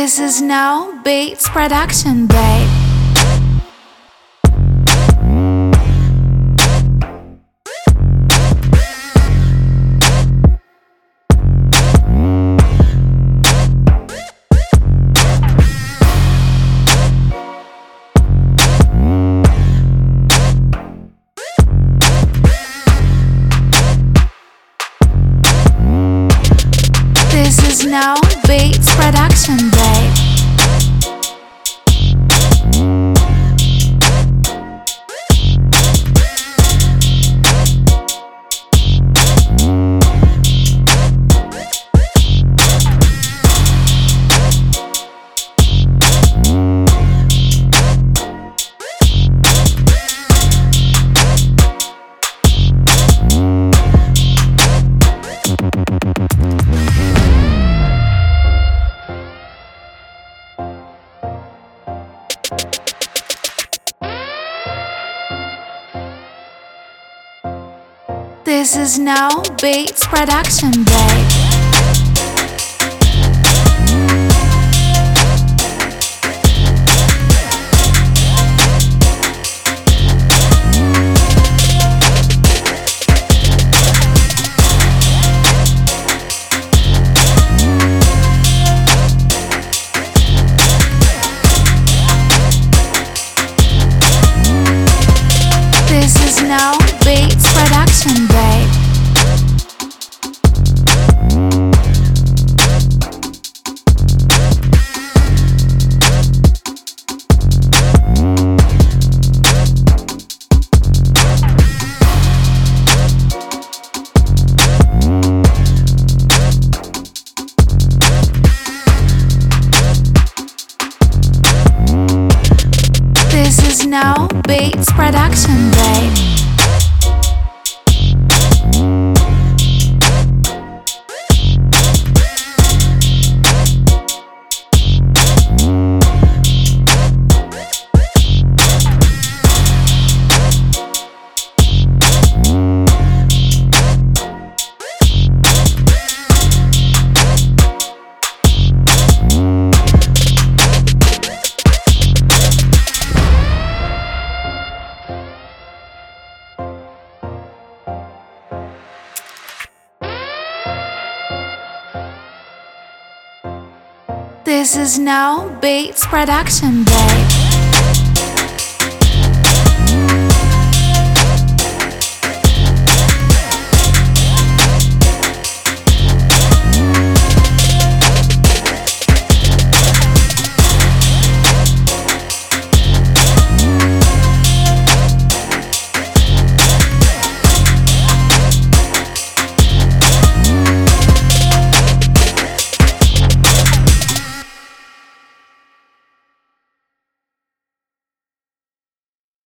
This is No Beats production, babe. This is No Beats production, babe. This is No Beats production, babe. This is No Beats production, babe. This is No Beats production, babe. This is No Beats production, babe.